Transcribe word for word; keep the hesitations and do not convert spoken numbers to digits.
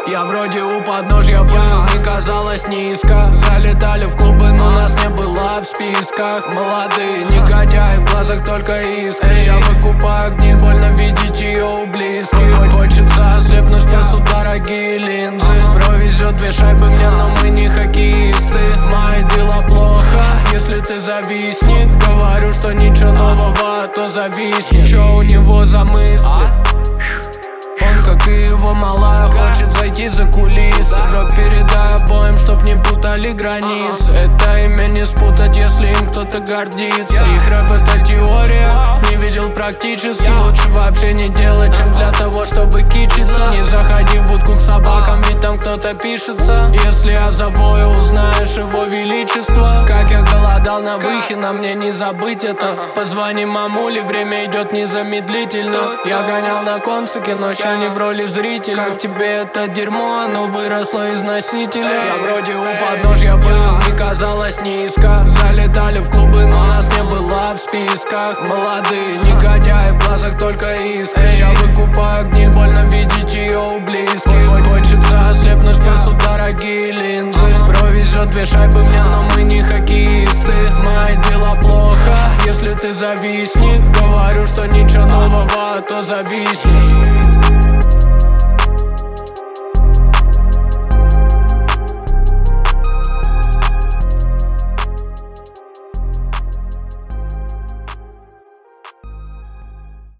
Я вроде у подножья был, не казалось низко. Залетали в клубы, но нас не было в списках. Молодые негодяи, в глазах только искры. Я выкупаю гниль, больно видеть ее у близких. Хочется ослепнуть, спасут дорогие линзы. Бро везет две шайбы мне, но мы не хоккеисты. Мои дела плохо, если ты завистник. Говорю, что ничего нового, то зависни. Чё у него за мысли? Он, как и его малая, хочет зайти за кулисы. Бро, передай обоим, чтоб не путали границы. Это имя не спутать, если им кто-то гордится. Их рэп — это теория, не видел практически. Лучше вообще не делать, чем для того, чтобы кичиться. Не заходи в будку к собакам, ведь там кто-то пишется. Если я завою, узнаешь его величество. Как я голодал на Выхино, мне не забыть это. Позвони мамуле, время идет незамедлительно. Я гонял на концерте, но ща не в роли зрителя. Как тебе это дерьмо, оно выросло из носителя. Я вроде у подножья был, не казалось низко. Залетали в клубы, но нас не было в списках. Молодые негодяи, в глазах только искры. Я выкупаю гниль, больно видеть ее у близких. Хочется ослепнуть, спасут дорогие линзы. Бро везет две шайбы мне, но мы не хоккеисты. Мои дела плохо, если ты завистник. Говорю, что ничего нового, то зависнешь.